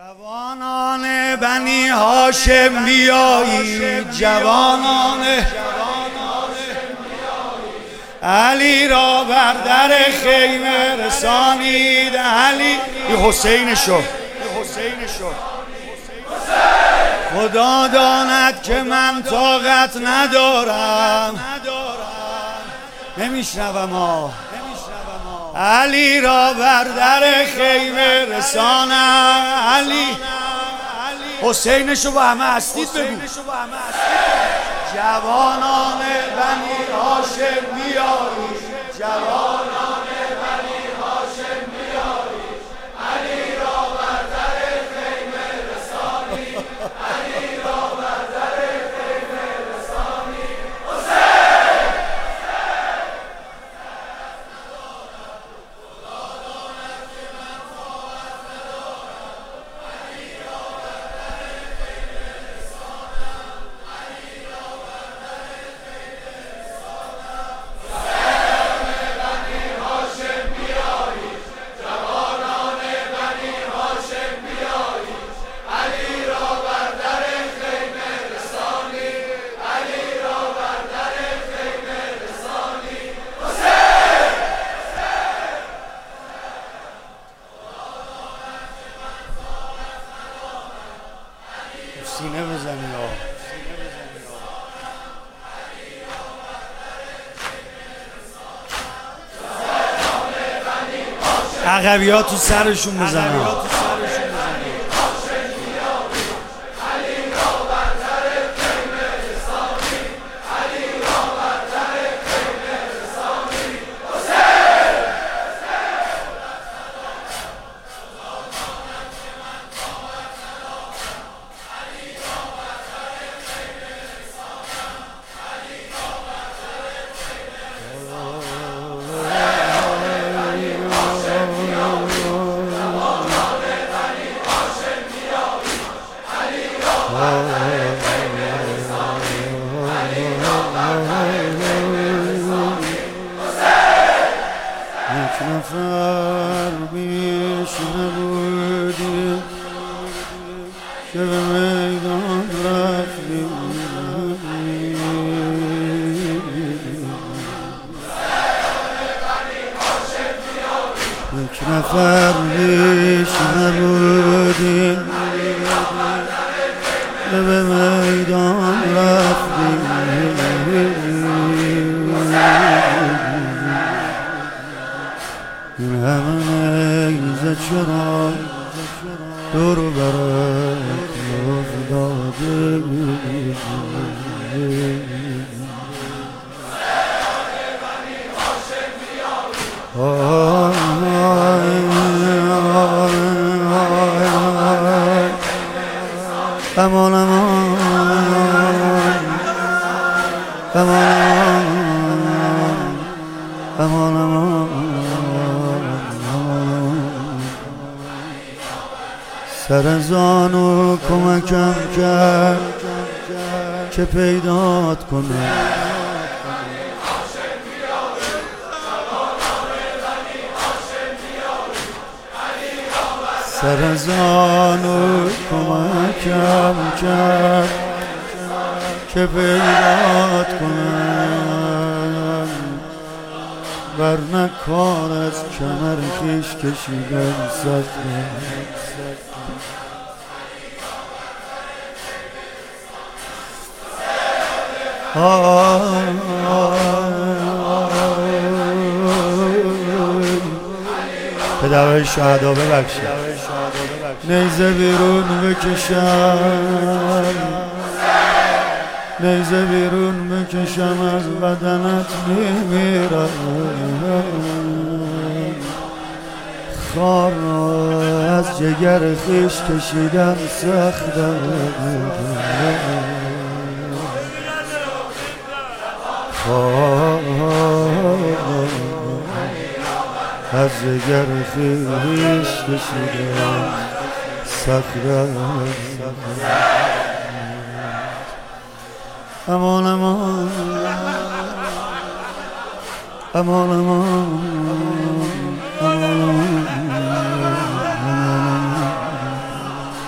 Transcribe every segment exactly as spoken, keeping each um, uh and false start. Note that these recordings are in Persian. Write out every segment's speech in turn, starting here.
جوانان بنی هاشم بیایید، جوانان علی را بر در خیمه رسانید. علی حسین شو خدا داند که من طاقت ندارم، نمیشنوم ها. علی را بر در خیمه رسانم. علی حسینشو با همه هستید بگو. جوانان بنی هاشم بیایید، جوانان بنی هاشم بیایید. علی را بر در خیمه رسانید، علی را بر در خیمه رسانید. حسین سینه بزنی ها. عقبی ها تو سرشون بزنن. یک نفر بیش نبودی که به میدان رفتی، یک نفر بیش نبودی که به میدان رفتی. این همه نیزه چرا دور برات افتاده؟ امان امان امان امان امان سر زانو کمکم کرد که پیدات کنم. سر زانو کمکم کرد که پیدات کنم، ورنه کار از کمر خویش کشیدن سخته. پدرهای شهدا ببخشید. نیزه بیرون بکشم، نیزه بیرون بکشم از بدنت میمیرم. خار از جگر خویش کشیدن سخته، از جگر خویش کشیدن سخته. امان امان امان امان امان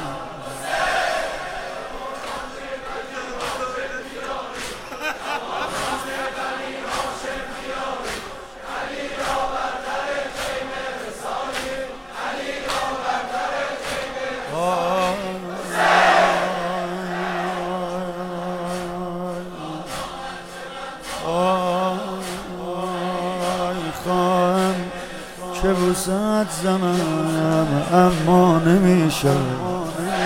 بوسه‌ات زنم اما نمیشم،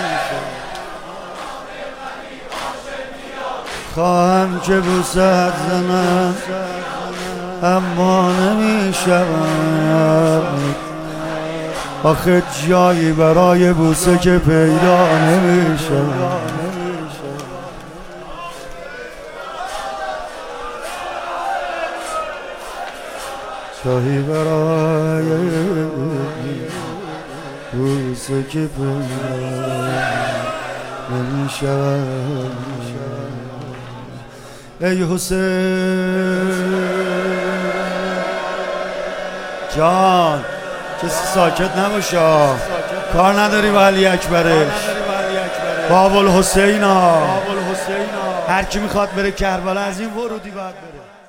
خواهم که بوسه‌ات زنم اما نمیشم. آخه جایی برای بوسه که پیدا نمیشم. جایی برای بوسه که پیدا نمیشم. ای حسین جان، کسی ساکت نباشه، کار نداری با علی اکبرش، باب الحسینا. هر کی میخواد بره کربلا از این ورودی باید بره.